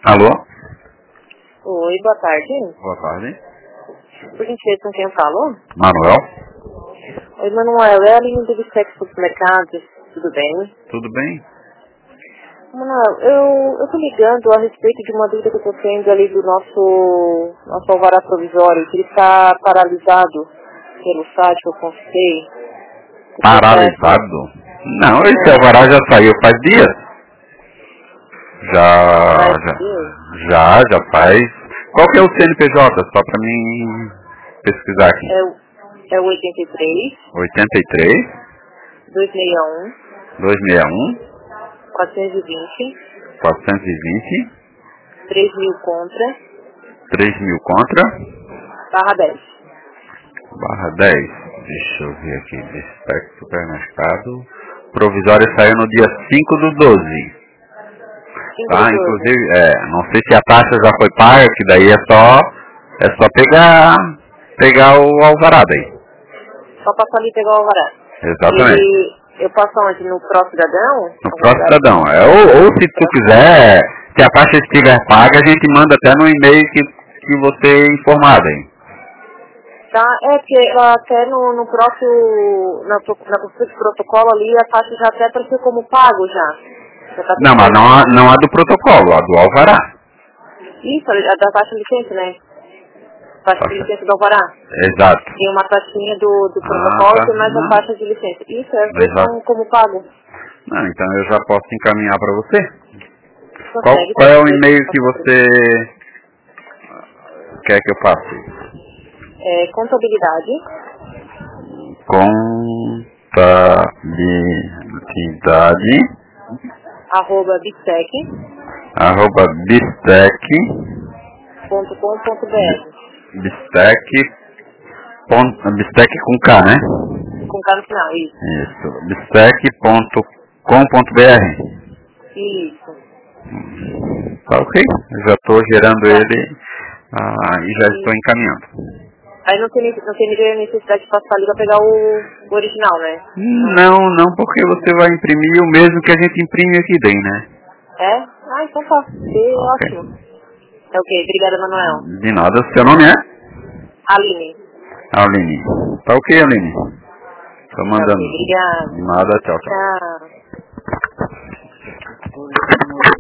Alô? Oi, boa tarde. Boa tarde. Por gentileza, com quem eu falo? Manuel? Oi, Manuel, é a linha do Bistecs Supermercados, tudo bem? Tudo bem? Manuel, eu tô ligando a respeito de uma dúvida que eu tô tendo ali do nosso alvará provisório, que ele está paralisado pelo site que eu consultei. Paralisado? Não, esse alvará já saiu faz dias. Já faz. Qual que é o CNPJ? Só pra mim pesquisar aqui. É o 83 83 261 261 420 420 3000 contra 3000 contra /10. /10. Deixa eu ver aqui. Destaque supermercado. Provisório saiu no dia 5/12. Tá, inclusive, não sei se a taxa já foi paga, que daí é só pegar o alvará daí. Só passar ali e pegar o alvará. Exatamente. Eu passo onde? No Pro Cidadão? No Pro Cidadão. Ou se tu quiser, se a taxa estiver paga, a gente manda até no e-mail que você informado aí. Tá, porque até no próprio, na consulta de protocolo ali, a taxa já até apareceu como pago já. Não, mas não a do protocolo, a do alvará. Isso, a da taxa de licença, né? Taxa de licença do alvará. Exato. Tem uma taxinha do protocolo e mais a taxa de licença. Isso, é como pago. Não, então eu já posso encaminhar para você. Consegue, qual é o e-mail que você quer que eu faça? Contabilidade. Contabilidade. @bistec. @bistec.com.br. Bistec com K, né? Com K no final, isso. Isso. Bistec.com.br. Isso. Tá ok. Eu já estou gerando ele e já estou encaminhando. Aí não tem necessidade de passar ali para pegar o original, né? Não, porque você vai imprimir o mesmo que a gente imprime aqui dentro, né? É? Então tá. Ótimo. É ok, obrigada, Manuel. De nada, seu nome é? Aline. Aline. Tá ok, Aline. Tô mandando. Tá ok, obrigada. De nada, tchau. Tchau.